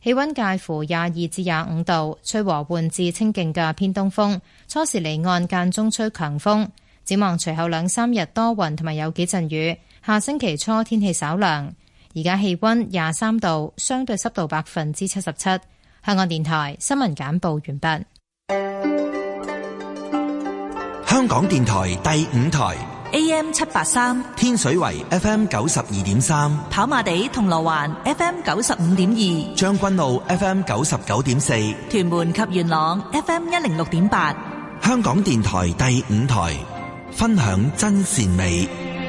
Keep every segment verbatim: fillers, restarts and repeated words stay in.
氣溫介乎廿二至廿五度，吹和緩至清勁嘅偏東風，初時離岸間中吹強風。展望隨後兩三日多雲同埋有幾陣雨，下星期初天氣稍涼。而家氣溫廿三度，相對濕度百分之七十七。香港電台新聞簡報完畢。 香港電台第五台 A M 七八三， 天水圍 F M 九十二點三， 跑馬地銅鑼灣 F M 九十五點二， 將軍澳 F M 九十九點四， 屯門及元朗 F M 一零六點八。 香港電台第五台，分享真善美。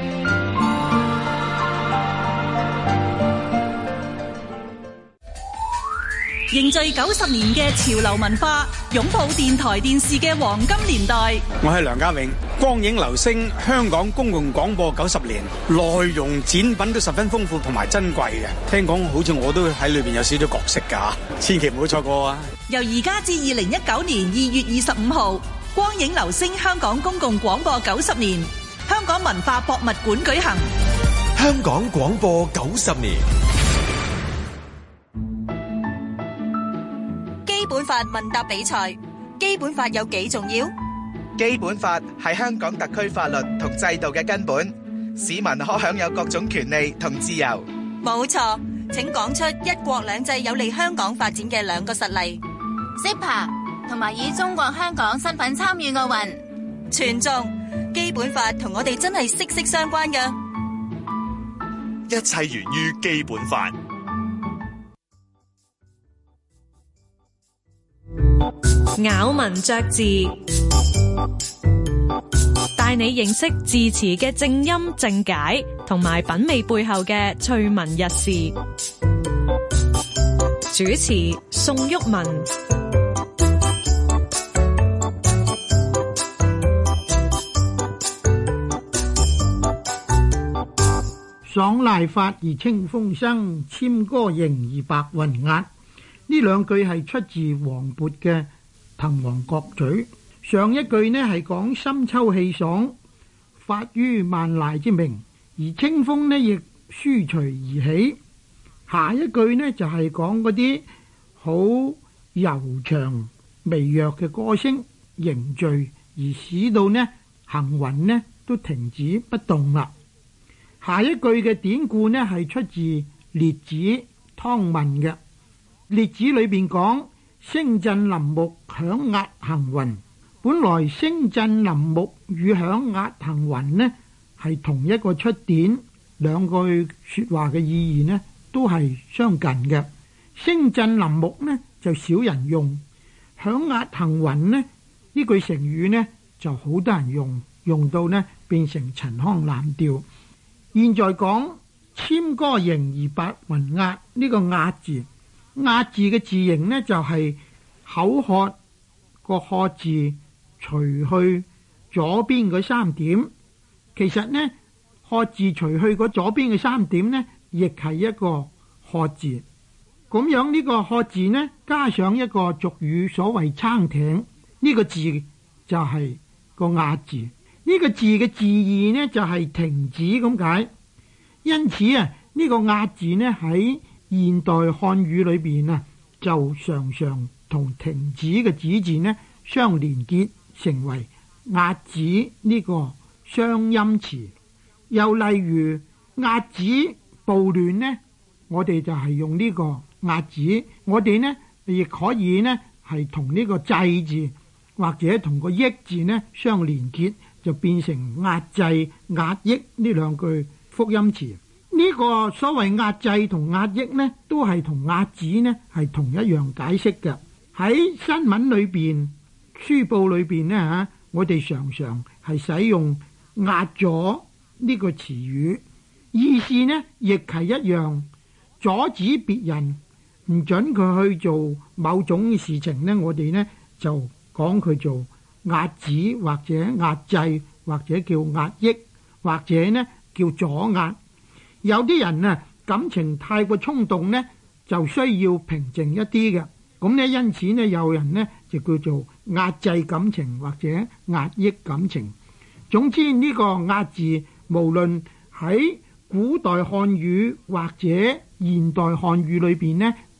凝聚九十年嘅潮流文化，擁抱電台電視嘅黃金年代。 我係梁家永，光影流星香港公共廣播九十年，內容展品都十分豐富同埋珍貴嘅。聽講好似我都喺裏邊有少少角色㗎，千祈唔好錯過啊！ 由而家至二零一九年二月二十五號，光影流星香港公共廣播九十年，香港文化博物館舉行。 香港廣播九十年。 基本法問答比賽，基本法有幾重要？ 基本法係香港特區法律同制度嘅根本，市民可享有各種權利同自由。 冇錯，請講出一國兩制有利香港發展嘅兩個實例。 S I P A 同埋以中國香港身份參與奧運。 全中，基本法同我哋真係息息相關㗎。 一切源於基本法。 咬文嚼字，帶你認識字詞嘅正音正解，同埋品味背後嘅趣聞軼事。主持宋玉文。 爽籟發而清風生，諂歌盈而白雲壓。呢兩句係出自王勃嘅《滕王閣序》。上一句呢係講深秋氣爽，發於萬籟之鳴，而清風呢亦舒隨而起。下一句呢就係講嗰啲好悠長微弱嘅歌聲凝聚，而使到呢行雲呢都停止不動啦。下一句嘅典故呢係出自《列子·湯問》嘅。列子裏邊講聲震林木，響壓行雲。本來聲震林木與響壓行雲呢係同一個出典，兩句說話嘅意義呢都係相近嘅。聲震林木呢就少人用，響壓行雲呢呢句成語呢就好多人用，用到呢變成陳腔濫調。現在講諂歌盈而白雲壓，呢個壓字，壓字嘅字形呢，就係口渴個渴字除去左邊嗰三點。其實呢，渴字除去嗰左邊嘅三點呢，亦係一個渴字。咁樣呢個渴字呢，加上一個俗語所謂撐艇，呢個字就係個壓字。呢個字嘅字義呢，就係停止咁解。因此啊，呢個壓字呢喺現代漢語裏邊啊，就常常同停止嘅止字呢相連結，成為壓止呢個雙音詞。又例如壓止暴亂呢，我哋就係用呢個壓止。我哋呢亦可以呢係同呢個制字或者同個抑字呢相連結，就變成壓制、壓抑呢兩句複音詞。呢個所謂壓制同壓抑呢，都係同壓止呢係同一樣解釋嘅。喺新聞裏邊、書報裏邊呢吓，我哋常常係使用壓咗呢個詞語，意思呢亦係一樣，阻止別人唔准佢去做某種事情呢，我哋呢就講佢做壓止或者壓制或者叫壓抑或者呢叫阻壓。有啲人啊感情太過衝動呢，就需要平靜一啲嘅，咁呢因此呢有人呢就叫做壓制感情或者壓抑感情。總之呢個壓字無論喺古代漢語或者現代漢語裏邊呢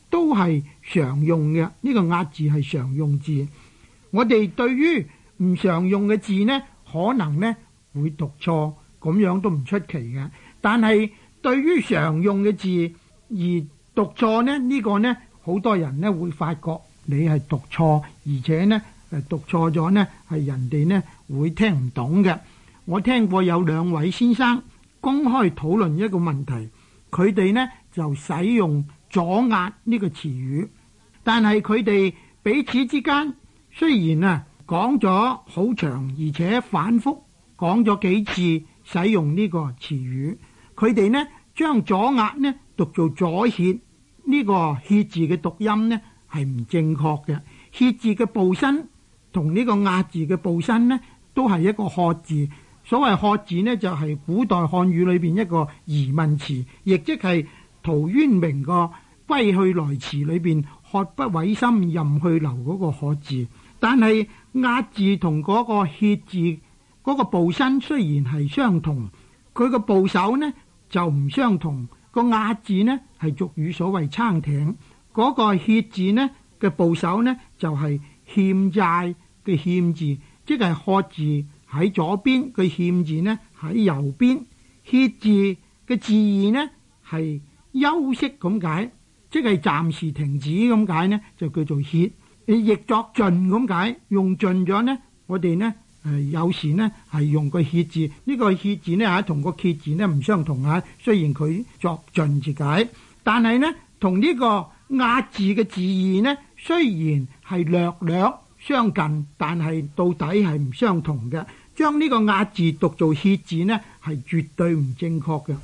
都係常用嘅，呢個押字係常用字。我哋對於唔常用嘅字呢，可能呢會讀錯，咁樣都唔出奇嘅。但係對於常用嘅字而讀錯呢，呢個呢好多人呢會發覺你係讀錯，而且呢誒讀錯咗呢係人哋呢會聽唔懂嘅。我聽過有兩位先生公開討論一個問題，佢哋呢就使用阻壓呢個詞語，但係佢哋彼此之間雖然啊講咗好長，而且反覆講咗幾次使用呢個詞語，佢哋呢將阻壓呢讀做阻歇，呢個歇字嘅讀音呢係唔正確嘅。歇字嘅部身同呢個壓字嘅部身呢都係一個喝字。所謂喝字呢就係古代漢語裏邊一個疑問詞，亦即係陶淵明個歸去來辭裏邊喝不毀心任去留嗰個喝字。但係壓字同嗰個歇字嗰個部身雖然係相同，佢個部首呢就唔相同。個壓字呢係俗語所謂撐艇，嗰個歇字呢嘅部首呢就係欠債嘅欠字，即係喝字喺左邊，個欠字呢喺右邊。歇字嘅字義呢係休息咁解，即係暫時停止咁解呢，就叫做歇。譯作盡咁解，用盡咗呢，我哋呢誒有時呢係用個歇字，呢個歇字呢嚇同個歇字呢唔相同嚇。雖然佢作盡字解，但係呢同呢個壓字嘅字義呢雖然係略略相近，但係到底係唔相同嘅。將呢個壓字讀做歇字呢係絕對唔正確嘅。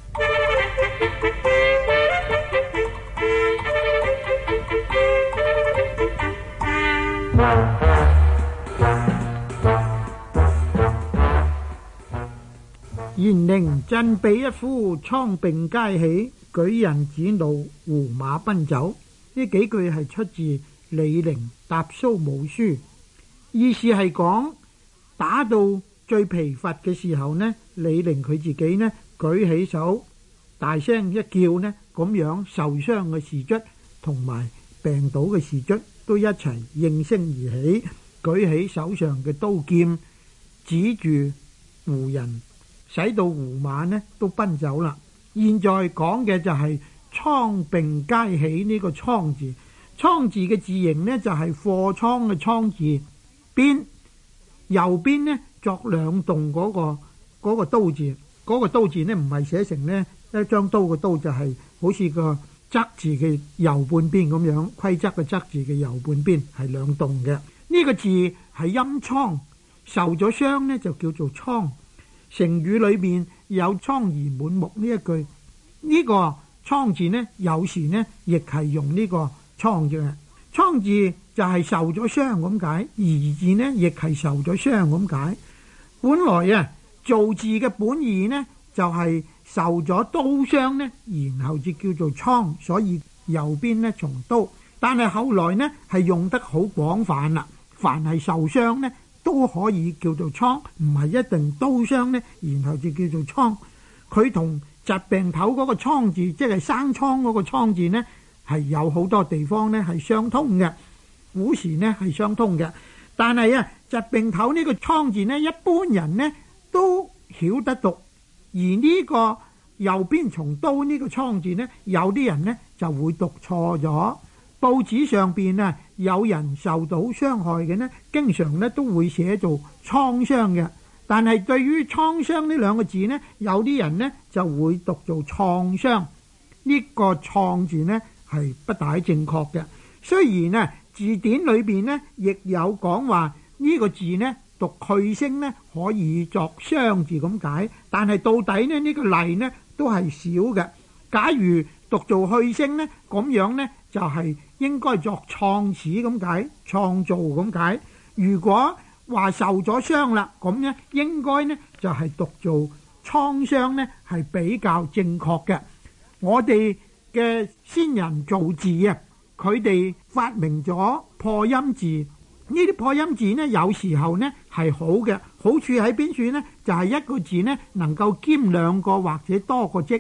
延陵振臂一呼，倉并皆起，舉人指路，胡馬奔走。呢幾句係出自李陵答蘇武書，意思係講打到最疲乏嘅時候呢，李陵佢自己呢舉起手，大聲一叫呢，咁樣受傷嘅士卒同埋病倒嘅士卒都一齊應聲而起，舉起手上嘅刀劍，指住胡人，使到胡馬呢都奔走啦。現在講嘅就係倉并皆起呢個倉字，倉字嘅字形呢就係貨倉嘅倉字邊，右邊呢作兩棟嗰個嗰個刀字，嗰個刀字呢唔係寫成呢一張刀嘅刀，就係好似個側字嘅右半邊咁樣，規則嘅側字嘅右半邊係兩棟嘅。呢個字係音倉，受咗傷呢就叫做倉。成語裏面有蒼夷滿目呢一句，呢個倉字呢有時呢亦係用呢個倉字嘅。倉字就係受咗傷咁解，夷字呢亦係受咗傷咁解。本來啊造字嘅本意呢就係受咗刀傷呢，然後就叫做倉，所以右邊呢從刀。但係後來呢係用得好廣泛啦，凡係受傷呢都可以叫做倉，唔係一定刀傷呢，然後就叫做倉。佢同疾病頭嗰個倉字，即係生瘡嗰個倉字呢，係有好多地方呢係相通嘅。古時呢係相通嘅，但係啊疾病頭呢個倉字呢，一般人呢都曉得讀，而呢個右邊從刀呢個倉字呢，有啲人呢就會讀錯咗。報紙上邊啊有人受到傷害嘅呢，經常呢都會寫做創傷嘅，但係對於創傷呢兩個字呢，有啲人呢就會讀做創傷。呢個創字呢係不大正確嘅。雖然啊字典裏邊呢亦有講話呢個字呢讀去聲呢可以作傷字咁解，但係到底呢呢個例呢都係少嘅。假如讀做去聲呢，咁樣呢就係應該作創始咁解，創造咁解。如果話受咗傷啦，咁呢應該呢就係讀做創傷呢，係比較正確嘅。我哋嘅先人造字啊，佢哋發明咗破音字。呢啲破音字呢，有時候呢係好嘅，好處喺邊處呢？就係一個字呢能夠兼兩個或者多個職。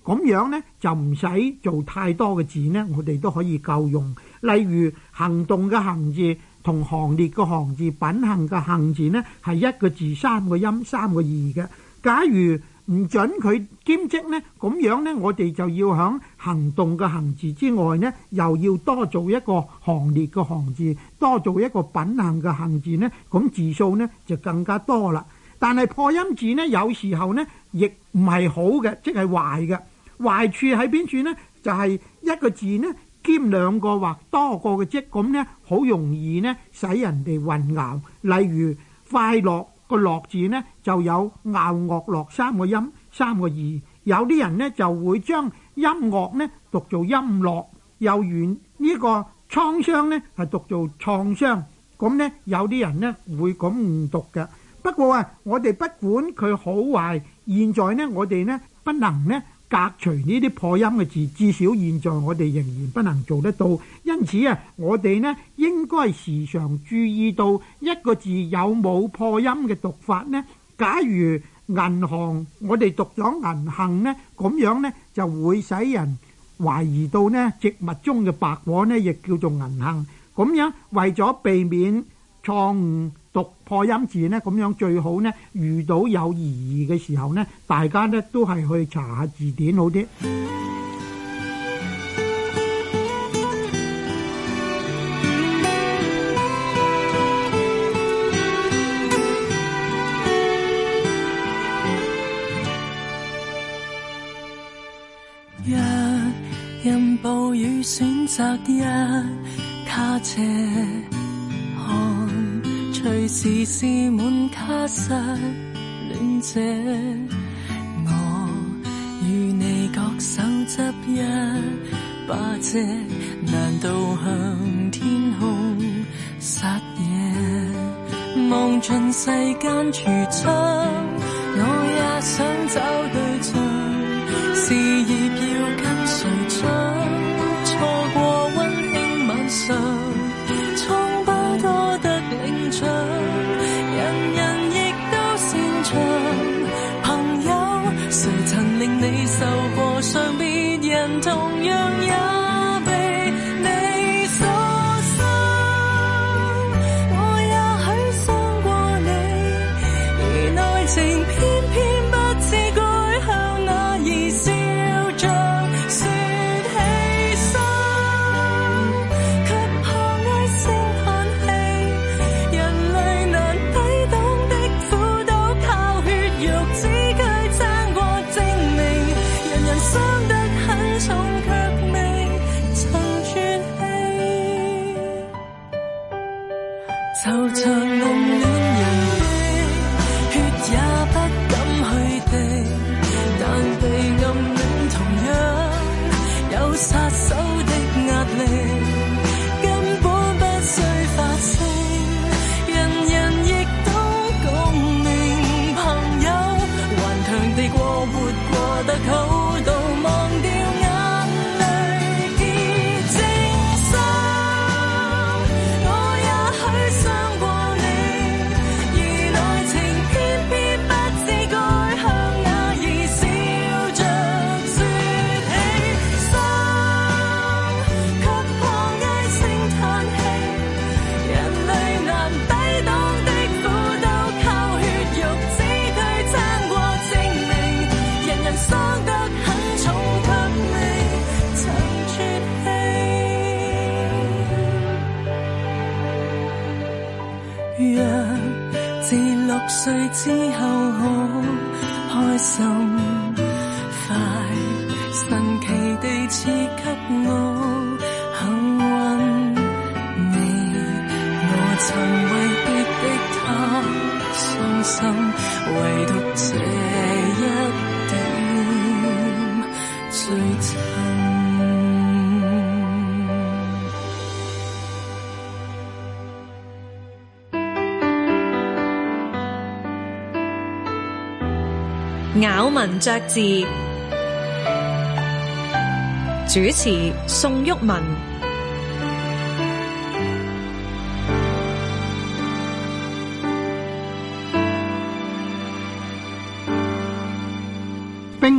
咁樣呢就唔使做太多嘅字呢，我哋都可以夠用。例如行動嘅行字同行列嘅行字，品行嘅行字呢係一個字三個音三個義嘅。假如唔準佢兼職呢，咁樣呢我哋就要響行動嘅行字之外呢，又要多做一個行列嘅行字，多做一個品行嘅行字呢，咁字數呢就更加多啦。但係破音字呢，有時候呢亦唔係好嘅，即係壞嘅。壞處喺邊處呢？就係、是、一個字呢兼兩個或多個嘅職，咁呢好容易呢使人哋混淆。例如快樂個樂字呢就有拗樂樂三個音三個義，有啲人呢就會將音樂呢讀做音樂，又原呢個創傷呢係讀做創傷，咁呢有啲人呢會咁誤讀嘅。不過啊，我哋不管佢好壞，現在呢我哋呢不能呢隔除呢啲破音嘅字，至少現在我哋仍然不能做得到。因此啊，我哋呢應該時常注意到一個字有冇破音嘅讀法呢。假如銀行我哋讀咗銀杏呢，咁樣呢就會使人懷疑到呢植物中嘅白果呢亦叫做銀杏。咁樣為咗避免錯誤讀破音字呢，咁樣最好呢遇到有疑義嘅時候呢，大家呢都係去查下字典好啲。 若任暴雨選擇一卡車看，隨時是滿卡實戀者，我與你各手執一把遮，難道向天空撒野？望盡世間櫥窗，我也想找對象，事業要跟誰搶？錯過溫馨晚上，瘡疤多得領獎，人人亦都擅長。朋友，誰曾令你受過傷？別人同樣也被你所傷。我也許傷過你，而內情偏偏不知該向哪兒笑着說犧牲，卻怕唉聲嘆氣。人類難抵擋的苦，都靠血肉之軀爭過證明。人人傷得很重，卻未曾絕氣。就像暗戀人的血也不敢去滴，但被暗戀同樣有殺手的壓力，根本不需發聲，人人亦都共鳴。朋友，頑強地過活過得好到忘掉眼淚結晶心。我也許傷過你，而內情偏偏不知該向哪兒笑着說犧牲，卻怕唉聲嘆氣。人類難抵擋的苦，都靠血肉之軀爭過證明。人人傷得很重，卻未曾絕氣。若自六歲之後我開心快，神奇地賜給我幸運。你我曾為別的他傷心，唯獨這一點最親。 咬文嚼字，主持宋玉文。 並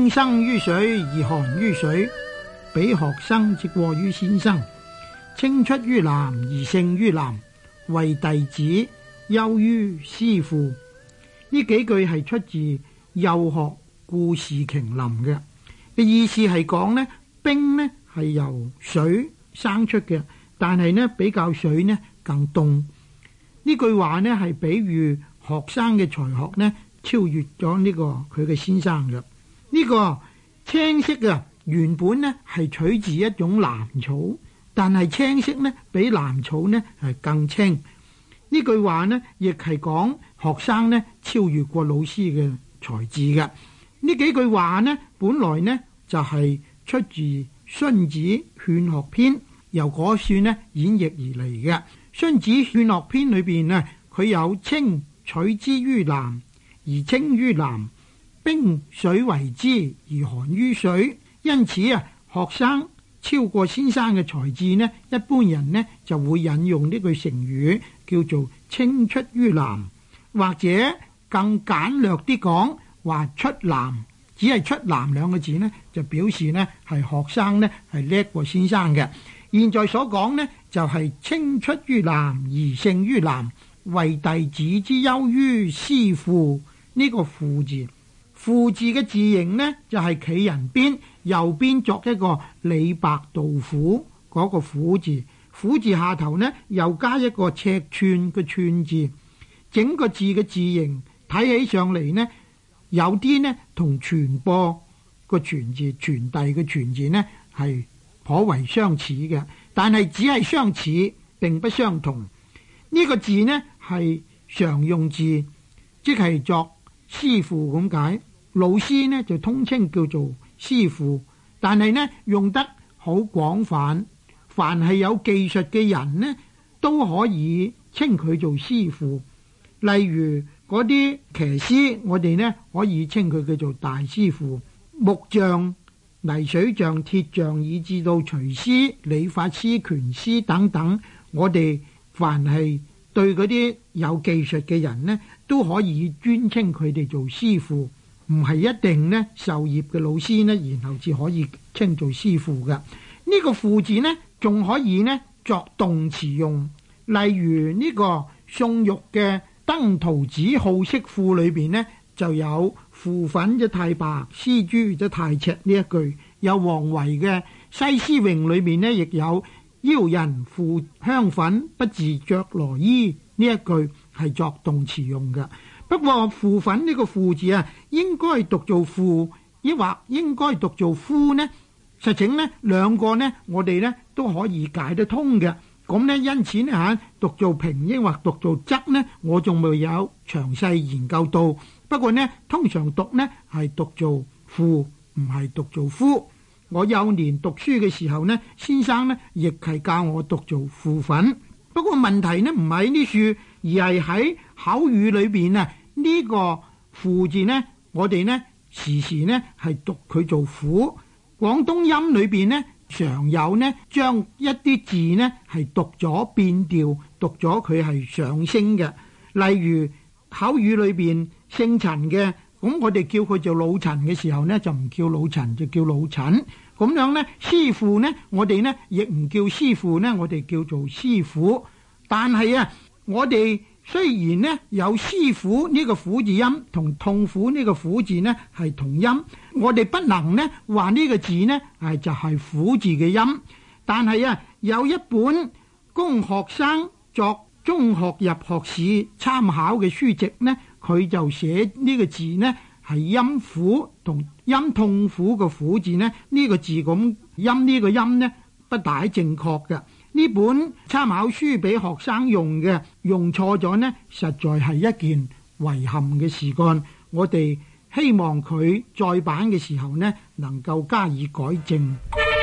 冰生於水而寒於水，比學生之過於先生。青出於藍而勝於藍，為弟子優於師父。呢幾句係出自《幼學故事瓊林》嘅，嘅意思係講呢，冰呢係由水生出嘅，但係呢比較水呢更凍。呢句話呢係比喻學生嘅才學呢超越咗呢個佢嘅先生嘅。呢個青色啊，原本呢係取自一種藍草，但係青色呢比藍草呢係更青。呢句話呢亦係講學生呢超越過老師嘅才智嘅。呢幾句話呢本來呢就係出自《荀子·勸學篇》，由嗰處呢演繹而嚟嘅。《荀子·勸學篇》裏邊呢，佢有青取之於藍而青於藍，冰水為之而寒於水。因此啊，學生超過先生嘅才智呢，一般人呢就會引用呢句成語叫做青出於藍，或者更簡略啲講話出藍，只係出藍兩個字呢，就表示呢係學生呢係叻過先生嘅。現在所講呢就係、是、青出於藍而勝於藍，為弟子之優於師父。呢、這個父字，父字嘅字形呢就係、是、企人邊，右邊作一個李白杜甫嗰個虎字，虎字下頭呢又加一個尺寸嘅寸字，整個字嘅字形睇起上嚟呢，有啲呢同傳播個傳字、傳遞嘅傳字呢係頗為相似嘅，但係只係相似並不相同。呢、這個字呢係常用字，即係作師父咁解。老師呢就通稱叫做師父，但係呢用得好廣泛，凡係有技術嘅人呢都可以稱佢做師父。例如嗰啲騎師，我哋呢可以稱佢叫做大師父。木匠、泥水匠、鐵匠，以至到廚師、理髮師、拳師等等，我哋凡係對嗰啲有技術嘅人呢，都可以尊稱佢哋做師父，唔係一定呢授業嘅老師呢，然後至可以稱做師父嘅。呢、這個父字呢，仲可以呢作動詞用，例如呢個宋玉嘅《登徒子好色賦》裏邊呢，就有父粉則太白，絲珠則太赤呢一句。有王維嘅《西施詠》裏面呢，亦有邀人負香粉，不自着羅衣呢一句係作動詞用嘅。不過負粉呢個負字啊，應該讀做負，抑或應該讀做夫呢？實情呢兩個呢，我哋呢都可以解得通嘅。咁呢，因此呢嚇讀做平抑或讀做側呢，我仲未有詳細研究到。不過呢，通常讀呢係讀做負，唔係讀做夫。我幼年讀書嘅時候呢，先生呢亦係教我讀做負粉。不過問題呢唔喺呢處，而係喺口語裏邊啊。呢個負字呢，我哋呢時時呢係讀佢做苦。廣東音裏邊呢，常有呢將一啲字呢係讀咗變調，讀咗佢係上升嘅。例如口語裏邊姓陳嘅，咁我哋叫佢做老陳嘅時候呢，就唔叫老陳，就叫老陳。咁樣呢，師父呢，我哋呢亦唔叫師父呢，我哋叫做師父。但係啊，我哋雖然呢有師父呢個苦字音同痛苦呢個苦字呢係同音，我哋不能呢話呢個字呢係就係苦字嘅音。但係啊，有一本供學生作中學入學試參考嘅書籍呢，佢就寫呢個字呢係音苦同音痛苦嘅苦字呢，呢、這個字咁音呢個音呢不大正確嘅。呢本參考書俾學生用嘅，用錯咗呢，實在係一件遺憾嘅事幹。我哋希望佢再版嘅時候呢，能夠加以改正。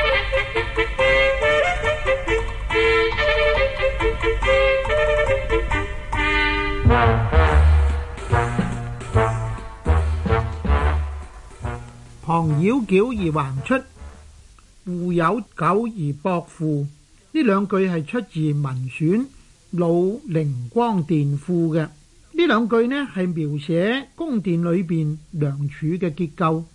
旁繞矯而橫出，戶有久而駁父。呢兩句係出自文選《老靈光殿賦》嘅。呢兩句呢係描寫宮殿裏邊梁柱嘅結構，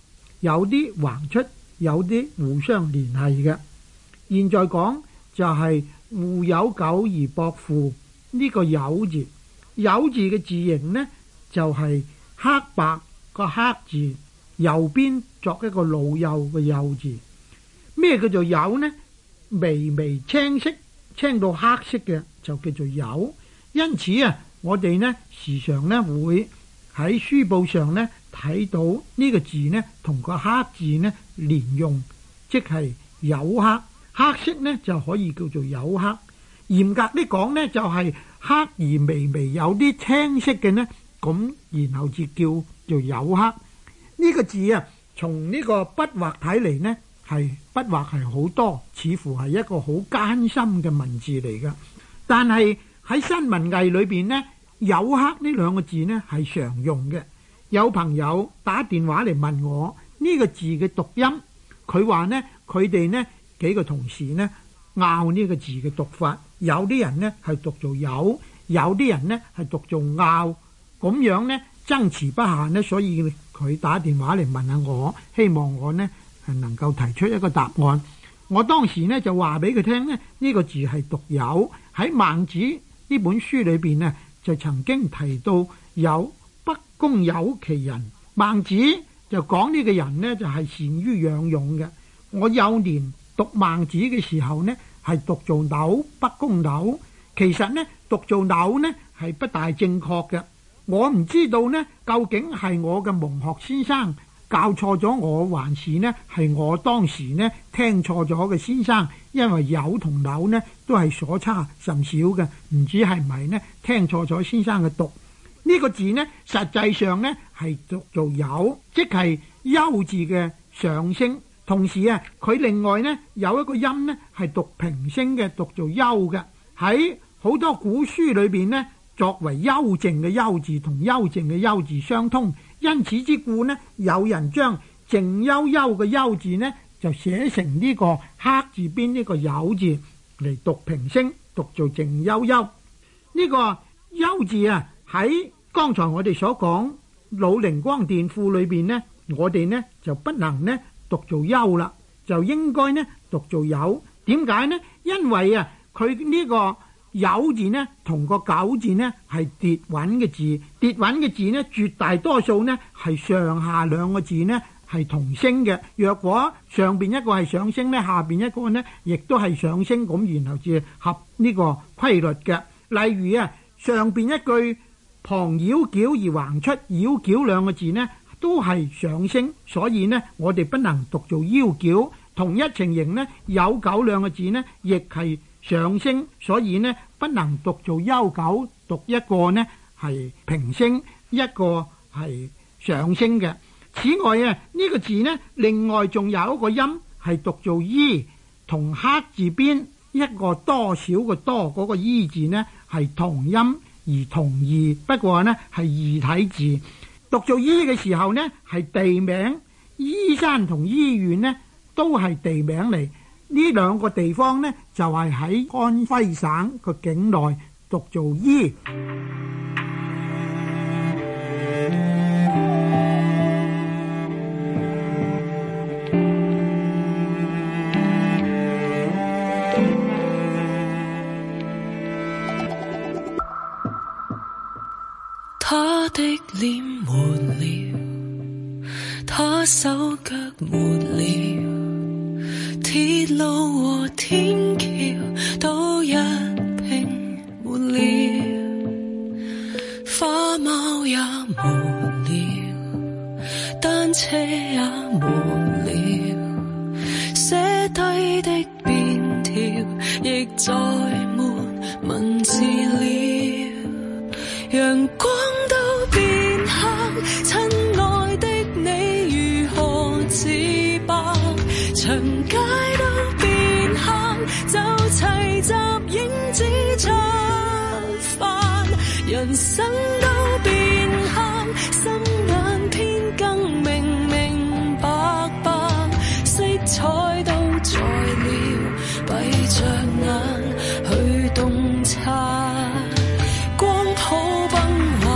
有啲橫出，有啲互相聯繫嘅。現在講就係互有久而駁附呢個有字，有字嘅字形呢，就係黑白個黑字，右邊作一個老幼嘅幼字。咩叫做有呢？微微青色，青到黑色嘅就叫做有。因此啊，我哋呢時常呢會喺書報上呢睇到呢個字呢同個黑字呢連用，即係有黑。黑色呢就可以叫做有黑。嚴格啲講呢，就係黑而微微有啲青色嘅呢，咁然後至叫做有黑。呢個字啊，從呢個筆畫睇嚟呢，係筆畫係好多，似乎係一個好艱深嘅文字嚟㗎。但係喺新文藝裏邊呢，有黑呢兩個字呢係常用嘅。有朋友打電話嚟問我呢個字嘅讀音，佢話呢，佢哋呢幾個同事呢拗呢個字嘅讀法，有啲人呢係讀做有，有啲人呢係讀做拗，咁樣呢爭持不下呢，所以佢打電話嚟問下我，希望我呢係能夠提出一個答案。我當時呢就話俾佢聽呢，呢個字係讀有，喺孟子呢本書裏邊呢就曾經提到有不公有其人。孟子就講呢個人呢就係善於養勇嘅。我幼年讀孟子嘅時候呢係讀做朽不公朽，其實呢讀做朽呢係不大正確嘅。我唔知道呢究竟係我嘅蒙學先生教錯咗我，還是呢係我當時呢聽錯咗嘅先生，因為有同朽呢都係所差甚少嘅，唔知係咪呢聽錯咗先生嘅讀。呢、這個字呢實際上呢係讀做有，即係優字嘅上聲。同時啊，佢另外呢有一個音呢係讀平聲嘅，讀做優嘅。喺好多古書裏邊呢，作為幽靜嘅幽字同幽靜嘅幽字相通，因此之故呢，有人將靜悠悠嘅幽字呢就寫成呢個黑字邊呢個有字嚟讀平聲，讀做靜悠悠。呢、這個幽字啊，喺剛才我哋所講老靈光電賦裏邊呢，我哋呢就不能呢讀做幽啦，就應該呢讀做有。點解呢？因為啊，佢呢個有字呢同個九字呢係跌穩嘅字，跌穩嘅字呢絕大多數呢係上下兩個字呢係同聲嘅。若果上邊一個係上聲呢，下邊一個呢亦都係上聲，咁然後至合呢個規律嘅。例如啊，上邊一句旁繞矯而橫出，繞矯兩個字呢都係上聲，所以呢我哋不能讀做腰矯。同一情形呢，有九兩個字呢亦係上聲，所以呢不能讀做悠久，讀一個呢係平聲，一個係上聲嘅。此外啊，呢、這個字呢另外仲有一個音係讀做衣，同黑字邊一個多少個多嗰個衣字呢係同音而同義，不過呢係異體字。讀做衣嘅時候呢係地名，依山同醫院呢都係地名嚟。呢兩個地方呢就係喺安徽省個境內讀做醫。 他的臉沒了，他手腳沒了，鐵路和天橋都一併沒了，花貓也沒了，單車也沒了，寫低的便條亦再沒文字了，陽光都變黑，親愛的你如何自白？長街都變黑，就齊集影子出發，人生都變黑，心眼偏更明明白白，色彩都在了，閉着眼去洞察。光譜崩壞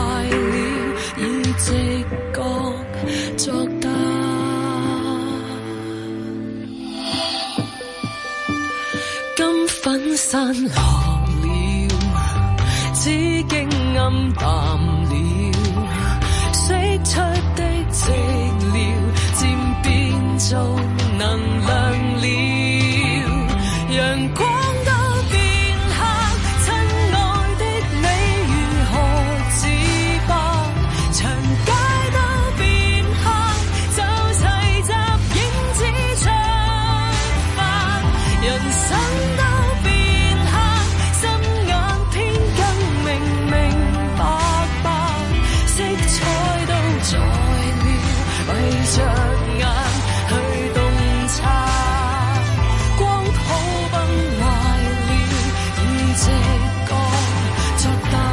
只經暗淡了，釋出的寂寥漸變做能量了，陽光都變黑，親愛的你如何自白，長街都變黑，就齊集影子出發，人生都變黑，心眼偏更明明白白，色彩都在了，為着眼去洞察，光譜崩壞了，以直覺作答。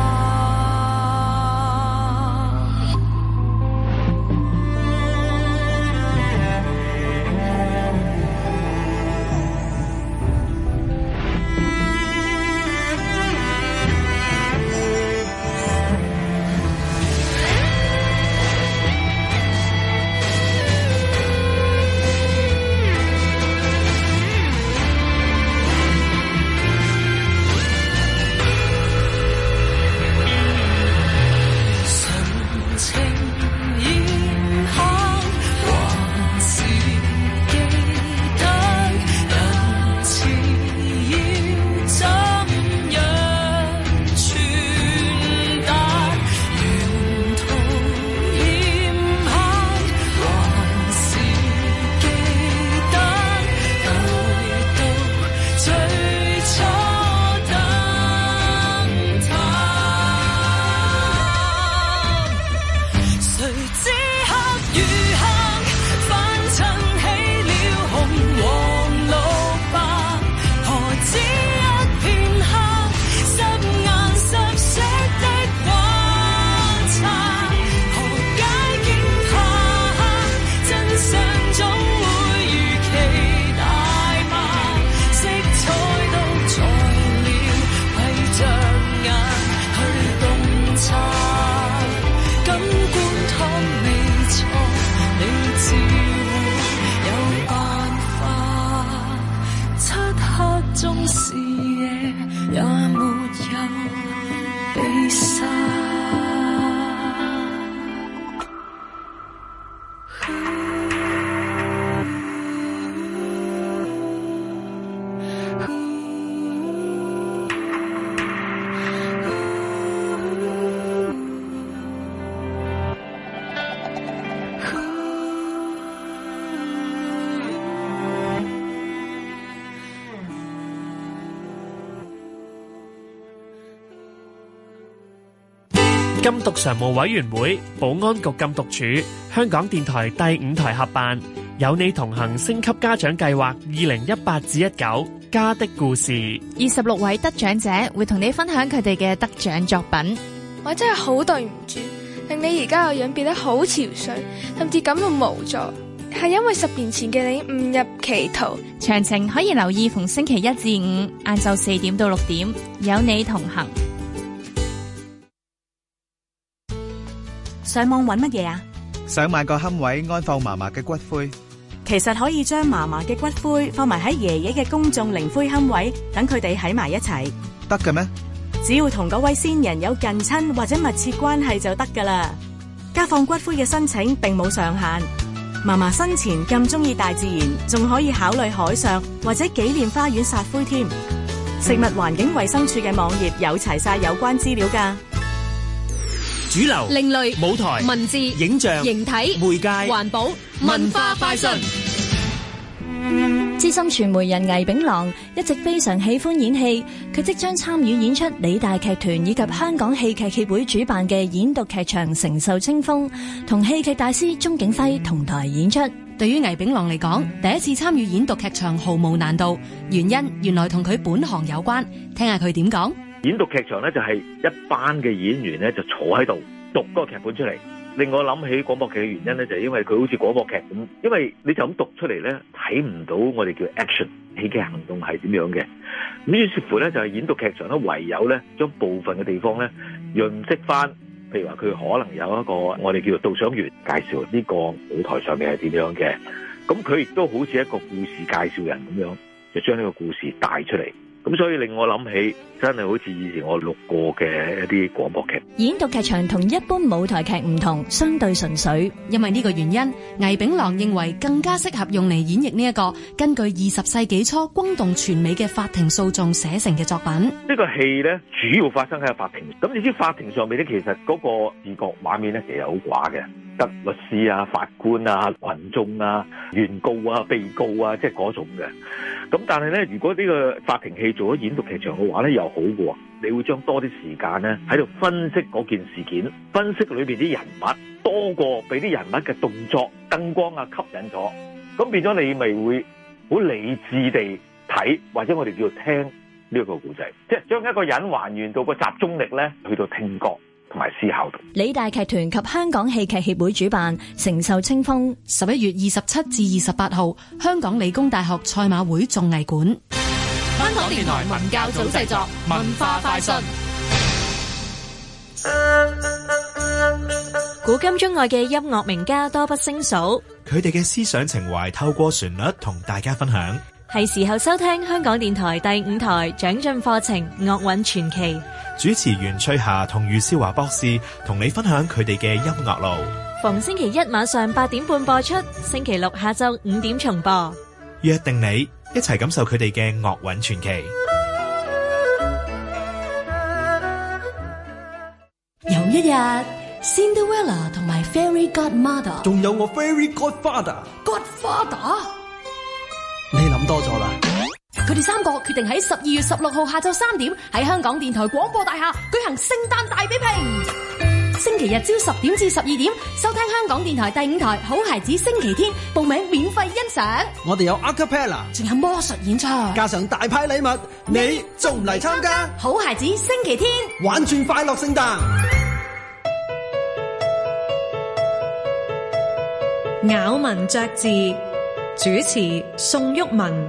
神情現刻，還是記得人潮要怎樣傳達，沿途險險，還是記得回到最初等他。誰知黑與黑，翻襯起了紅黃綠白，何止一片黑，濕眼濕色的觀察，何解驚怕，真相總會如期大白，色彩都在了，為着眼去洞察，感官倘未錯，你自會有辦法，漆黑中視野也沒有被殺。 禁毒常務委員會、保安局禁毒處、香港電台第五台合辦有你同行升級家長計劃二零一八至一九家的故事， 二十六位得獎者會同你分享佢哋嘅得獎作品。 我真係好對唔住，令你而家個樣變得好憔悴，甚至感到無助，係因為十年前嘅你誤入歧途。 詳情可以留意逢星期一至五晏晝四點到六點，有你同行。 上網揾乜嘢啊？ 想買個龕位安放嫲嫲嘅骨灰。 其實可以將嫲嫲嘅骨灰放埋喺爺爺嘅公眾靈灰龕位，等佢哋喺埋一齊。 得嘅咩？ 只要同嗰位先人有近親或者密切關係就得噶啦。家放骨灰嘅申請並冇上限。嫲嫲生前咁中意大自然，仲可以考慮海上或者紀念花園撒灰添。食物環境衛生署嘅網頁有齊晒有關資料噶。 主流、 另類、 舞台、 文字、 影像、 形體、 媒介、 環保、文化快訊。 資深傳媒人倪炳郎一直非常喜歡演戲，佢即將參與演出理大劇團以及香港戲劇協會主辦嘅演讀劇場《承受清風》，同戲劇大師鍾景輝同台演出。 對於倪炳郎嚟講，第一次參與演讀劇場毫無難度，原因原來同佢本行有關。聽下佢點講。 演讀劇場咧就係一班嘅演員咧就坐喺度讀嗰個劇本出嚟，令我諗起廣播劇嘅原因咧就係因為佢好似廣播劇咁，因為你就咁讀出嚟咧睇唔到我哋叫 action 戲劇行動係點樣嘅，咁於是乎咧就係演讀劇場咧唯有咧將部分嘅地方咧潤色翻，譬如話佢可能有一個我哋叫做導賞員介紹呢個舞台上面係點樣嘅，咁佢亦都好似一個故事介紹人咁樣，就將呢個故事帶出嚟。 咁所以令我諗起真係好似以前我錄過嘅一啲廣播劇。 演讀劇場同一般舞台劇唔同，相對純粹。 因為呢個原因，倪炳郎認為更加適合用嚟演繹呢一個根據二十世紀初轟動全美嘅法庭訴訟寫成嘅作品。 呢個戲咧主要發生喺法庭，咁你知法庭上面咧，其實嗰個視覺畫面咧其實好寡嘅，得律師啊、法官啊、群眾啊、原告啊、被告啊，即係嗰種嘅。咁但係咧，如果呢個法庭戲做咗演讀劇場嘅話咧，又好嘅喎，你會將多啲時間咧喺度分析嗰件事件，分析裏邊啲人物，多過俾啲人物嘅動作、燈光啊吸引咗，咁變咗你咪會好理智地睇，或者我哋叫做聽呢一個故仔，即係將一個人還原到個集中力咧，去到聽覺同埋思考度。 理大劇團及香港戲劇協會主辦，承受清風， 十一月二十七至二十八號，香港理工大學賽馬會綜藝館。 香港電台文教組製作，文化快訊。 古今中外嘅音樂名家多不勝數， 佢哋嘅思想情懷透過旋律同大家分享。 係時候收聽香港電台第五台長進課程《樂韻傳奇》， 主持袁翠霞同余少華博士同你分享佢哋嘅音樂路。 逢星期一晚上八點半播出，星期六下晝五點重播。 約定你一齊感受佢哋嘅樂韻傳奇。 有一日 Cinderella 同埋 Fairy Godmother， 仲有我 Fairy Godfather Godfather， 你諗多咗啦。 佢哋三個決定喺十二月十六號下晝三點喺香港電台廣播大廈舉行聖誕大比拼。星期日朝十點至十二點收聽香港電台第五台好孩子星期天，報名免費欣賞。 我哋有 acapella， 仲有魔術演出， 加上大派禮物，你仲唔嚟參加？ 好孩子星期天， 玩轉快樂聖誕。 咬文嚼字，主持宋玉文。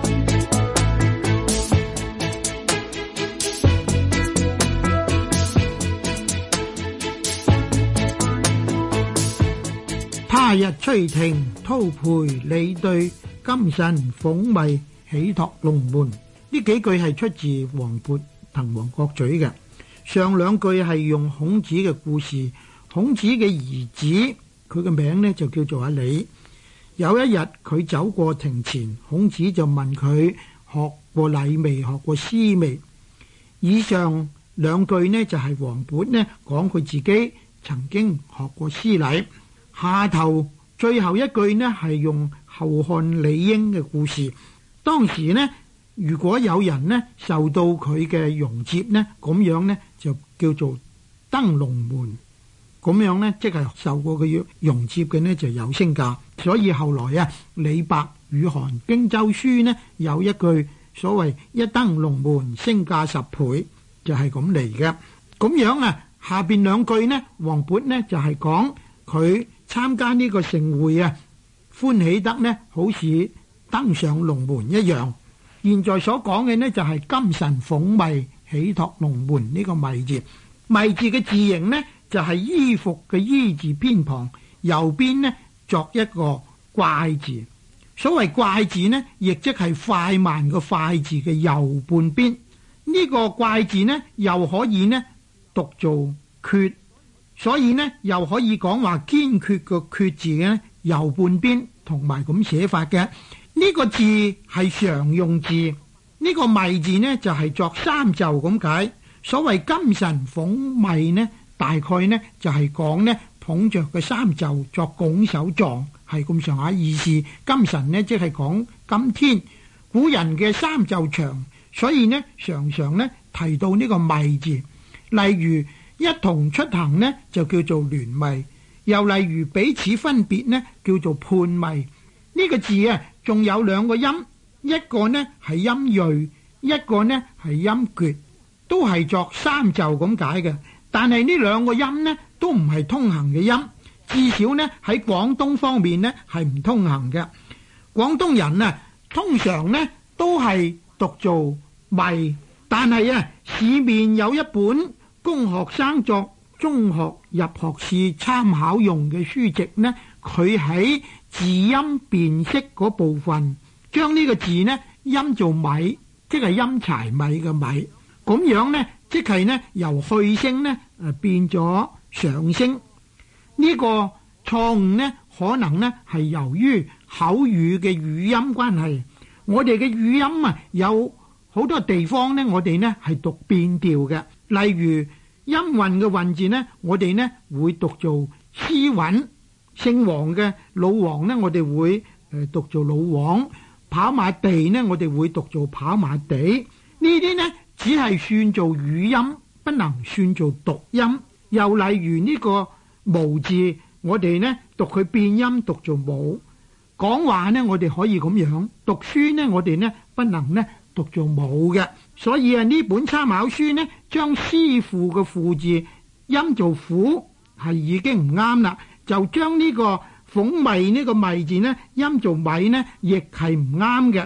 他日吹亭叨陪你對，今晨鳳迷喜托龍門。呢幾句係出自王勃《滕王閣序》嘅。上兩句係用孔子嘅故事，孔子嘅兒子佢嘅名呢就叫做阿里。有一日佢走過庭前，孔子就問佢學過禮未，學過詩未。以上兩句呢就係王勃呢講佢自己曾經學過詩禮。下頭最後一句呢係用後漢李英嘅故事。當時呢，如果有人呢受到佢嘅容接呢，咁樣呢就叫做登龍門。咁樣呢即係受過佢容接嘅呢就有升價。所以後來啊，李白與韓荊州書呢有一句所謂一登龍門升價十倍，就係咁嚟嘅。咁樣啊，下邊兩句呢，王勃呢就係講佢參加呢個盛會啊，歡喜得呢好似登上龍門一樣。現在所講嘅呢就係今晨鳳迷喜托龍門呢個迷字。迷字嘅字形呢就係衣服嘅衣字偏旁，右邊呢作一個怪字。所謂怪字呢，亦即係快慢個快字嘅右半邊。呢個怪字呢又可以呢讀做決。所以呢，又可以講話堅決個決字嘅右半邊同埋咁寫法嘅。呢、這個字係常用字，呢、這個迷字呢就係、是、作三袖咁解。所謂今晨鳳迷呢，大概呢就係、是、講呢捧着嘅三袖作拱手狀，係咁上下意思。今晨呢即係講今天。古人嘅三袖長，所以呢常常呢提到呢個迷字。例如一同出行呢就叫做聯迷，又例如彼此分別呢叫做判迷。呢個字啊仲有兩個音，一個呢係音銳，一個呢係音絕，都係作三袖咁解嘅。但係呢兩個音呢都唔係通行嘅音，至少呢喺廣東方面呢係唔通行嘅。廣東人啊通常呢都係讀做迷，但係啊市面有一本供學生作中學入學試參考用嘅書籍呢，佢喺字音辨識嗰部分將呢個字呢音做米， 即係陰柴米嘅米。咁樣呢，即係呢由去聲呢誒變咗上聲。呢個錯誤呢，可能呢係由於口語嘅語音關係。我哋嘅語音啊，有好多地方呢，我哋呢係讀變調嘅。例如音韻嘅韻字呢，我哋呢會讀做斯韻。姓黃嘅老黃呢，我哋會誒讀做老黃。跑馬地呢，我哋會讀做跑馬地。呢啲呢只係算做語音，不能算做讀音。又例如呢個無字，我哋呢讀佢變音讀做冇。講話呢，我哋可以咁樣讀書呢，我哋呢不能呢讀做冇嘅。所以啊，呢本參考書呢，將師父嘅父字音做苦係已經唔啱啦，就將呢個鳳迷呢個迷字呢音做米呢，亦係唔啱嘅。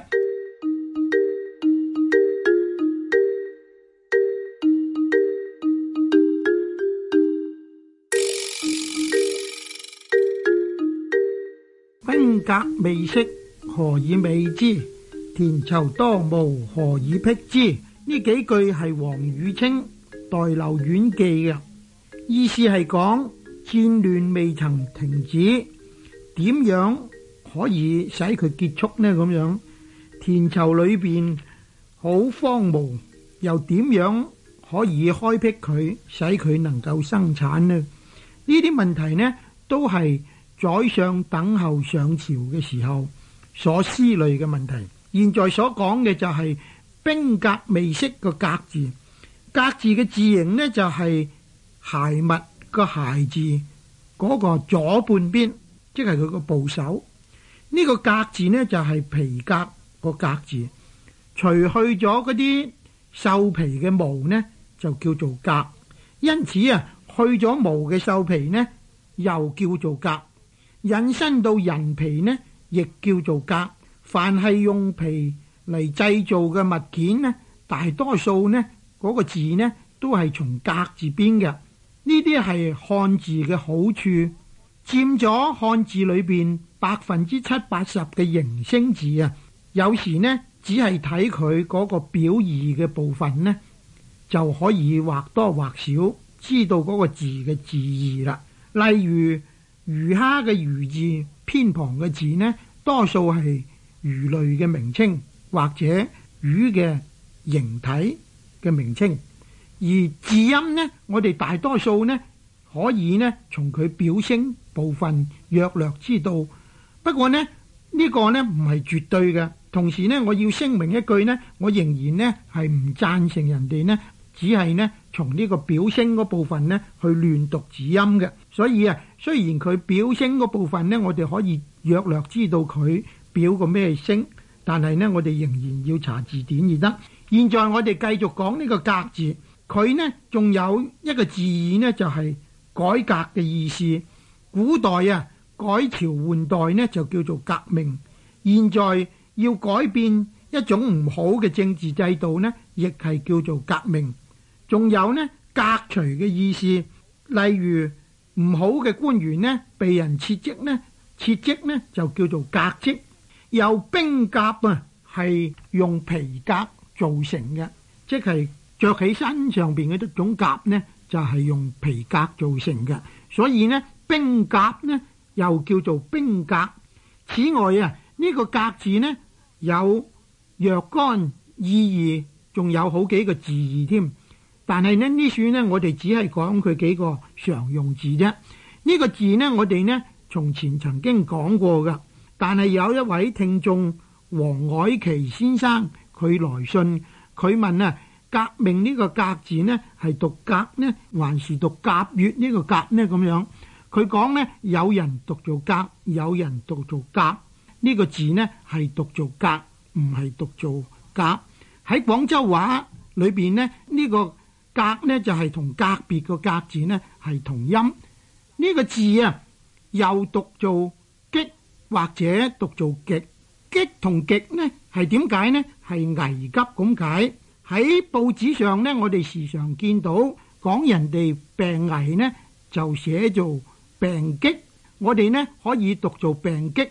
冰格未識，何以美之？田疇多毛，何以辟之？呢幾句係黃宇清《代留院記》嘅意思，係講戰亂未曾停止，點樣可以使佢結束呢？咁樣田疇裏邊好荒蕪，又點樣可以開闢佢，使佢能夠生產呢？呢啲問題呢，都係宰相等候上朝嘅時候所思慮嘅問題。現在所講嘅就係冰格未識個格字，格字嘅字形呢，就係鞋襪個鞋字嗰個左半邊，即係佢個部首。呢個格字呢，就係皮革個格字，除去咗嗰啲獸皮嘅毛呢，就叫做革。因此啊，去咗毛嘅獸皮呢，又叫做革。引申到人皮呢，亦叫做革。凡係用皮嚟製造嘅物件呢，大多數呢嗰個字呢都係從革字邊嘅。呢啲係漢字嘅好處，佔咗漢字裏邊百分之七八十嘅形聲字啊。有時呢只係睇佢嗰個表義嘅部分呢，就可以或多或少知道嗰個字嘅字義啦。例如魚蝦嘅魚字偏旁嘅字呢，多數係魚類嘅名稱或者魚嘅形體嘅名稱，而字音呢，我哋大多數呢可以呢從佢表聲部分約略知道。不過呢，呢個呢唔係絕對嘅。同時呢，我要聲明一句呢，我仍然呢係唔贊成人哋呢只係呢從呢個表聲嗰部分呢去亂讀字音嘅。所以啊，雖然佢表聲嗰部分呢，我哋可以約略知道佢表個咩聲，但係呢，我哋仍然要查字典而得。現在我哋繼續講呢個革字，佢呢仲有一個字義呢，就係改革嘅意思。古代啊，改朝換代呢就叫做革命。現在要改變一種唔好嘅政治制度呢，亦係叫做革命。仲有呢，革除嘅意思，例如唔好嘅官員呢被人撤職呢，撤職呢就叫做革職。又冰甲啊，係用皮革造成嘅，即係着起身上邊嘅一種甲呢，就係用皮革造成嘅。所以呢，冰甲呢又叫做冰革。此外啊，呢個革字呢有若干意義，仲有好幾個字義添。但係呢呢處呢，我哋只係講佢幾個常用字啫。呢個字呢，我哋呢從前曾經講過噶。但係有一位聽眾黃凱琪先生，佢來信，佢問啊，革命呢個革字呢係讀革呢，還是讀甲乙呢個革呢？咁樣佢講呢，有人讀做革，有人讀做甲。呢個字呢係讀做革，唔係讀做甲。喺廣州話裏邊呢，呢個革呢就係同革別個革字呢係同音。呢個字啊，又讀做激或者讀做極。激同極呢係點解呢？係危急咁解。喺報紙上呢，我哋時常見到講人哋病危呢，就寫做病激。我哋呢可以讀做病激，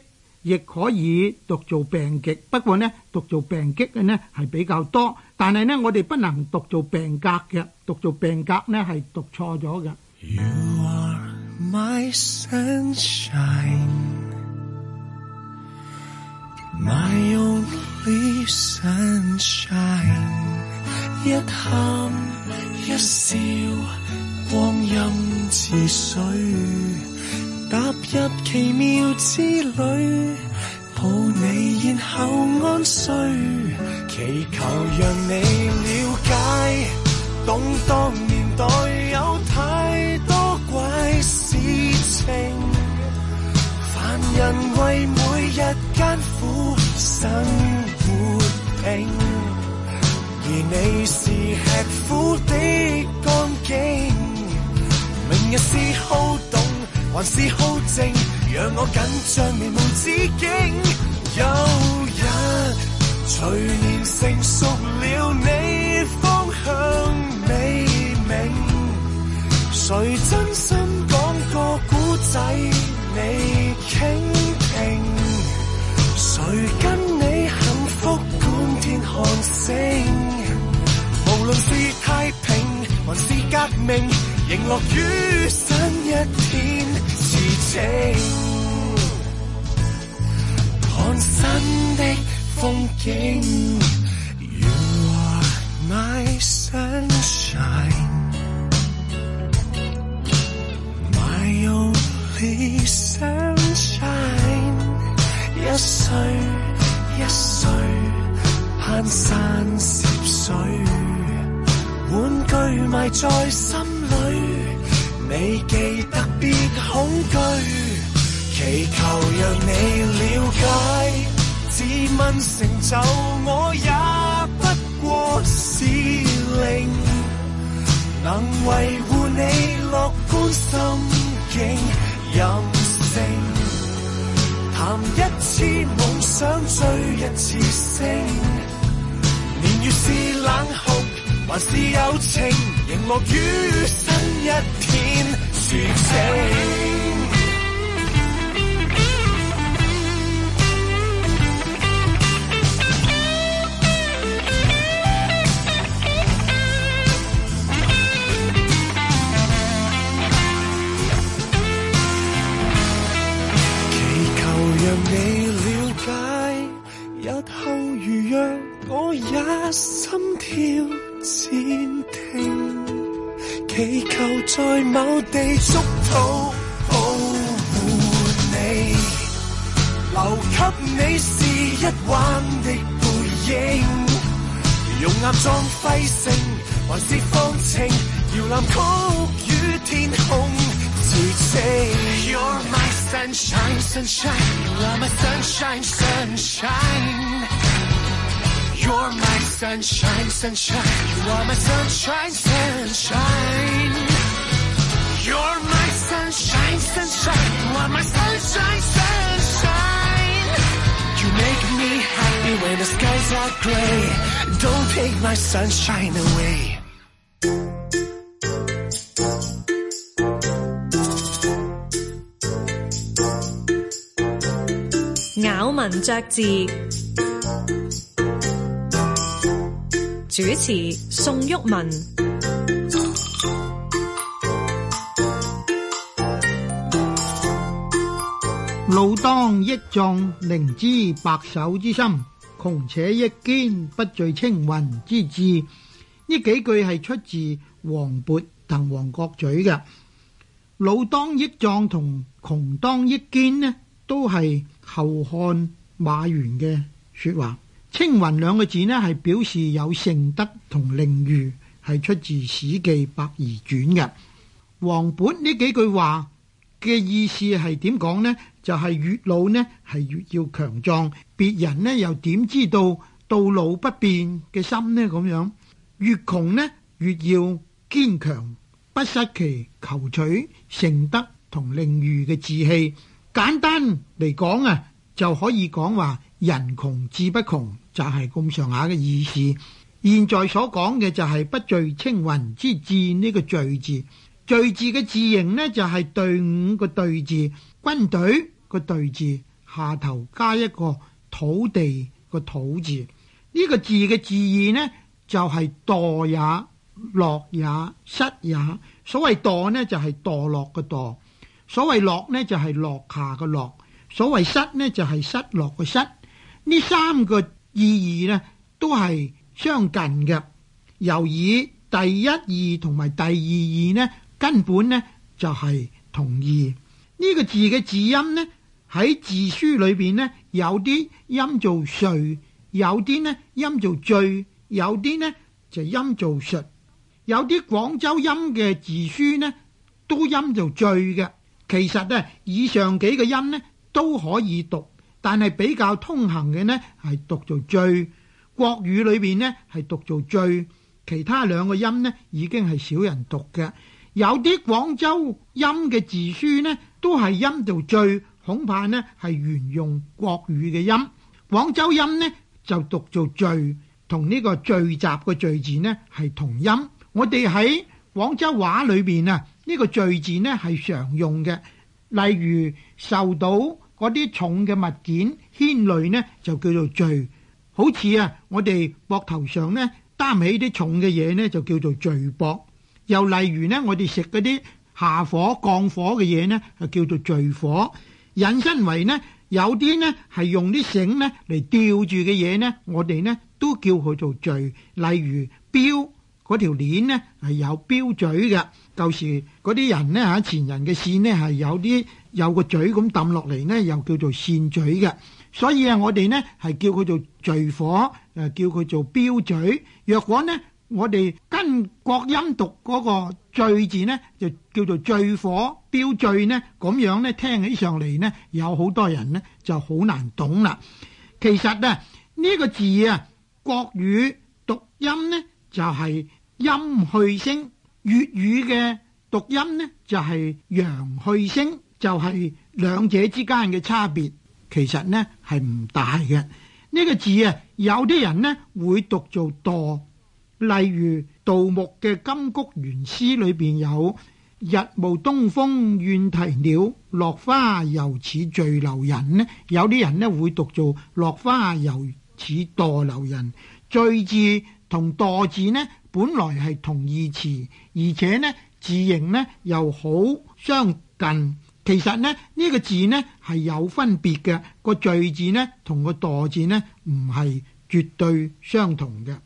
亦可以讀做病極，不過呢讀做病極嘅呢係比較多，但係呢我哋不能讀做病格嘅，讀做病格呢係讀錯咗嘅。 You are my sunshine, my only sunshine， 一喊一笑，光陰似水，踏入奇妙之旅，抱你然後安睡，祈求讓你了解，懂當年代有太多怪事情，凡人為每日艱苦生活拼，而你是吃苦的幹勁，明日是好動還是好靜，讓我緊張面無止境，有日隨年成熟了，你方向未明，誰真心講個故仔你傾聽，誰跟你幸福觀天看星，無論是太平還是革命，迎落於新一天事情，看新的風景。You are my sunshine, my only sunshine， 一歲一歲攀山涉水，玩具埋在心裏，你記特別恐懼，祈求讓你了解，自問成就我也不過是零，能維護你樂觀心境任性，談一次夢想追一次星，年月是冷酷還是友情，迎落於新一天事情。祈求讓你了解，日後如若我也心跳暫停，祈求在某地觸土保護你，留給你是一彎的背影，用岩狀廢城還是放晴，搖籃曲與天空自稱。You're my sunshine, sunshine, you are my sunshine, sunshine。You're my sunshine, sunshine, you are my sunshine, sunshine。 You're my sunshine, sunshine, you are my sunshine, sunshine。 You make me happy when the skies are gray, don't take my sunshine away。 咬文嚼字，主持宋旭文。 老當益壯，寧知白首之心，窮且益堅，不墜青雲之志。呢幾句係出自黃渤《滕王閣序》嘅。老當益壯同窮當益堅呢，都係後漢馬援嘅說話。青雲兩個字呢，係表示有盛德同凌譽，係出自《史記·伯夷傳》嘅。黃渤呢幾句話嘅意思係點講呢？就係、是、越老呢係越要強壯，別人呢又點知道到老不變嘅心呢？咁樣越窮呢越要堅強，不失其求取盛德同凌譽嘅志氣。簡單嚟講啊，就可以講話人窮志不窮，就係咁上下嘅意思。現在所講嘅就係不墜青雲之志呢個墜字，墜字嘅字形呢，就係隊伍個隊字，軍隊個隊字下頭加一個土地個土字。呢、這個字嘅字義呢，就係、是、墮也、落也、失也。所謂墮呢，就係、是、墮落嘅墮，所謂落呢，就係、是、落下嘅落，所謂失呢，就係、是、失落嘅失。呢三個意義呢，都係相近嘅。由以第一義同埋第二義呢，根本呢就係、是、同義。呢、這個字嘅字音呢，喺字書裏邊呢，有啲音做瑞，有啲呢音做醉，有啲呢就音做術。有啲廣州音嘅字書呢，都音做醉嘅。其實呢，以上幾個音呢都可以讀，但係比較通行嘅呢係讀做醉。國語裏邊呢係讀做醉，其他兩個音呢已經係少人讀嘅。有啲廣州音嘅字書呢，都係音做醉，恐怕呢係沿用國語嘅音。廣州音呢就讀做聚，同呢個聚集嘅聚字呢係同音。我哋喺廣州話裏邊啊，呢個聚字呢係常用嘅。例如受到嗰啲重嘅物件牽累呢，就叫做聚。好似啊，我哋膊頭上呢擔起啲重嘅嘢呢，就叫做聚膊。又例如呢，我哋食嗰啲下火降火嘅嘢呢，就叫做聚火。引申為呢，有啲呢係用啲繩呢嚟吊住嘅嘢呢，我哋呢都叫佢做聚。例如標嗰條鏈呢係有標嘴嘅，舊時嗰啲人呢，嚇前人嘅線呢係有啲有個嘴咁揼落嚟呢，又叫做線嘴嘅。所以啊，我哋呢係叫佢做聚火，誒叫佢做標嘴。若果呢，我哋跟國音讀嗰個聚字呢，就叫做聚火標聚呢，咁樣呢聽起上嚟呢，有好多人呢就好難懂啦。其實啊，呢個字啊，國語讀音呢就係陰去聲，粵語嘅讀音呢就係陽去聲，就係兩者之間嘅差別。其實呢係唔大嘅。呢個字啊，有啲人呢會讀做墮。例如杜牧嘅《金谷園詩》裏邊有日暮東風怨啼鳥，落花猶似墜樓人呢，有啲人呢會讀做落花猶似墮樓人。墜字同墮字呢本來係同義詞，而且呢字形呢又好相近。其實呢呢、呢個字呢係有分別嘅，個墜字呢同個墮字呢唔係絕對相同嘅。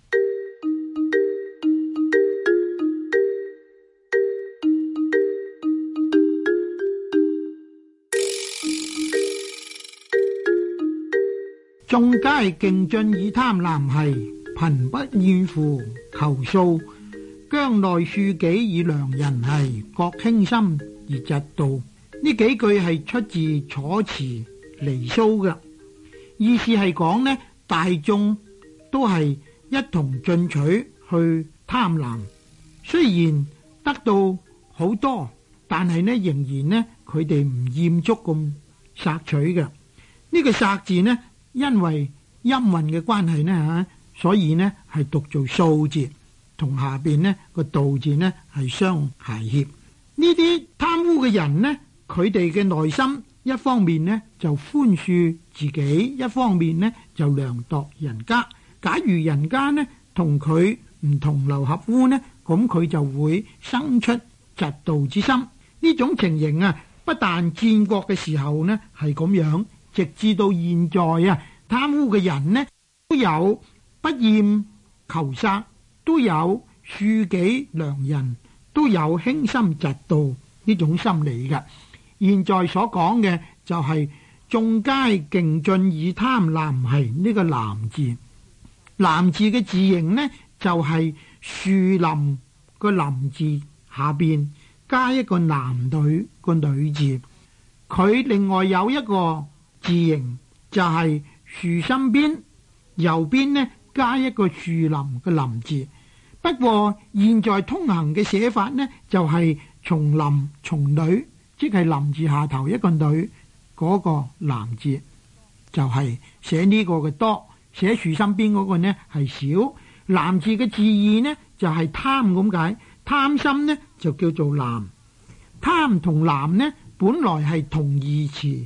眾皆競進以貪婪兮，貧不厭乎求數。疆內庶幾以良人兮，國傾心而嫉妒。呢幾句係出自楚辭《離騷》嘅，意思係講呢，大眾都係一同進取去貪婪，雖然得到好多，但係呢仍然呢佢哋唔厭足咁索取嘅。呢、這個索字呢，因為音韻嘅關係呢吓，所以呢係讀做數字，同下邊呢個道字呢係相諧協。呢啲貪污嘅人呢，佢哋嘅內心一方面呢就寬恕自己，一方面呢就量度人家。假如人家呢同佢唔同流合污呢，咁佢就會生出嫉妒之心。呢種情形啊，不但戰國嘅時候呢係咁樣，直至到現在啊，貪污嘅人呢都有不厭求殺，都有恕己良人，都有輕心嫉妒呢種心理嘅。現在所講嘅就係眾皆競進以貪婪兮，呢個婪字，婪字嘅字形呢就係樹林個林字下邊加一個男女個女字。佢另外有一個字形就係樹身邊右邊呢加一個樹林嘅林字。不過現在通行嘅寫法呢就係從林從女，即係林字下頭一個女嗰個男字，就係寫呢個嘅多，寫樹身邊嗰個呢係少。男字嘅字義呢就係貪咁解，貪心呢就叫做濫。貪同濫呢本來係同義詞，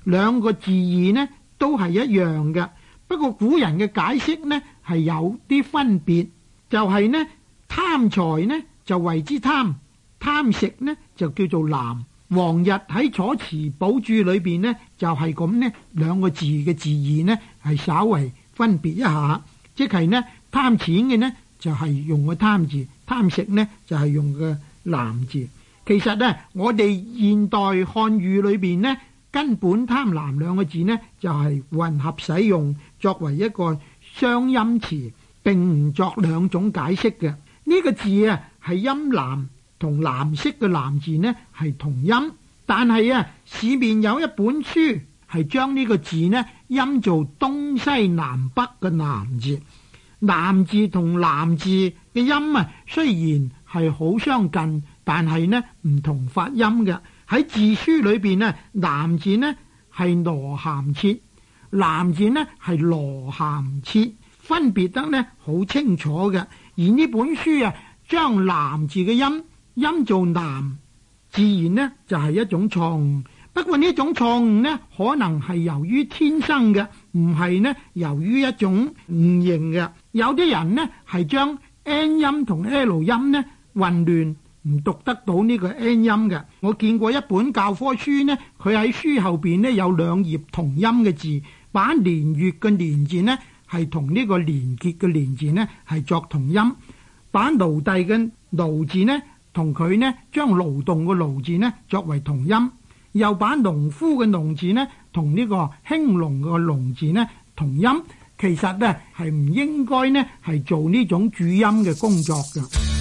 兩個字義呢都係一樣嘅，不過古人嘅解釋呢係有啲分別，就係呢貪財呢就為之貪，貪食呢就叫做婪。王逸喺楚辭寶注裏邊呢就係咁呢兩個字嘅字義呢係稍為分別一下，即係呢貪錢嘅呢就係用個貪字，貪食呢就係用個婪字。其實呢我哋現代漢語裏邊呢根本貪婪兩個字呢就係混合使用，作為一個雙音詞，並唔作兩種解釋嘅。呢個字啊係音藍同藍色嘅藍字呢係同音，但係啊市面有一本書係將呢個字呢音做東西南北嘅南字，南字同藍字嘅音啊雖然係好相近，但係呢唔同發音嘅。喺字書裏邊呢，南字呢係羅咸切，藍字呢係羅咸切，分別得呢好清楚嘅。而呢本書啊將藍字嘅音音做南，自然呢就係一種錯誤。不過呢種錯誤呢可能係由於天生嘅，唔係呢由於一種誤認嘅。有啲人呢係將 N 音同 L 音呢混亂，唔讀得到呢個 N 音嘅。我見過一本教科書呢，佢喺書後邊呢有兩頁同音嘅字，把年月嘅年字呢係同呢個連結嘅連字呢係作同音，把奴隸嘅奴字呢同佢呢將勞動嘅勞字呢作為同音，又把農夫嘅農字呢同呢個興隆嘅隆字呢同音。其實呢係唔應該呢係做呢種注音嘅工作嘅。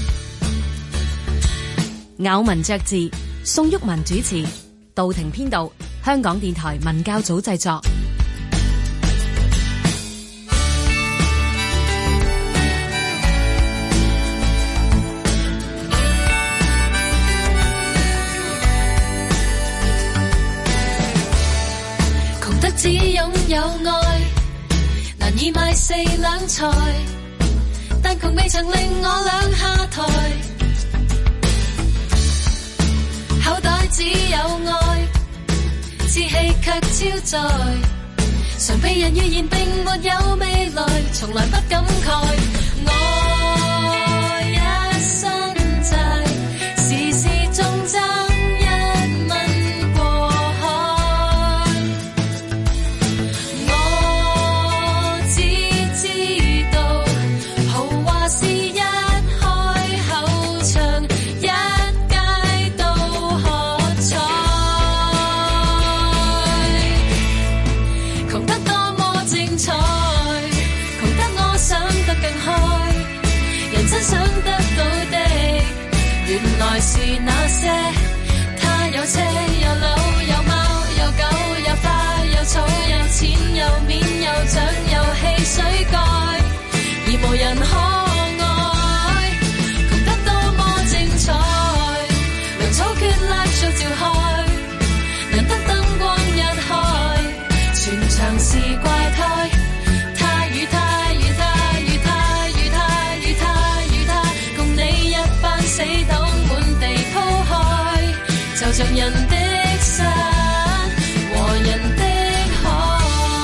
咬文嚼字，宋旭文主持，杜婷編導，香港電台文教組製作。 窮得只擁有愛，難以買四兩菜，但窮未曾令我兩下台。口袋只有愛，志氣卻超載，常被人預言並沒有未來，從來不感慨。我一身債，時時仲爭一蚊過海。我只知道豪華是一開口唱，一想得到的原來是那些，他有車有樓有貓有狗有花有草有錢有面有獎有汽水蓋，而無人可愛。窮得多麼精彩，糧草決拉數召開，難得燈光一開，全場是怪胎。他與他與他與他與他與他與他，共你一班死黨滿地鋪開，就像人的山和人的海。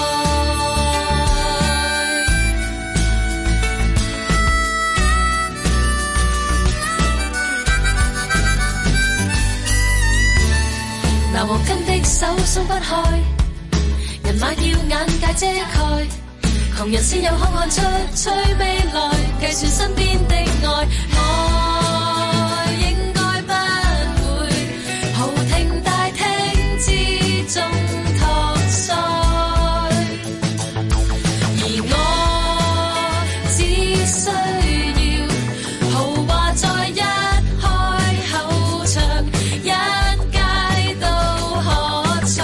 拿黃金的手鬆不開，人馬要眼界遮蓋，窮人先有空看出催未來，計算身邊的愛，我應該不會豪庭大廳之中托腮，而我只需要豪華在一開口唱，一街都可採。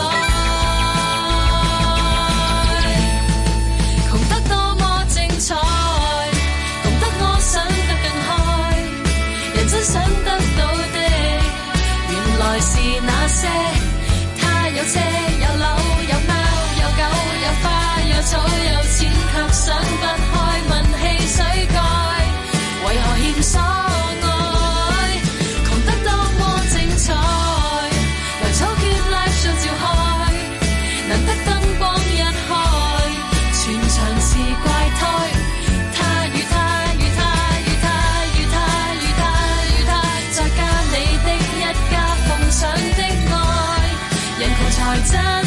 窮得多麼精彩，窮得我想得更開，人真想得到的原來是那些，他有車有樓有貓有狗有花有草有錢，卻想不開問汽水蓋，為何欠所愛？窮得多麼精彩，糧草決拉數召開，難來真。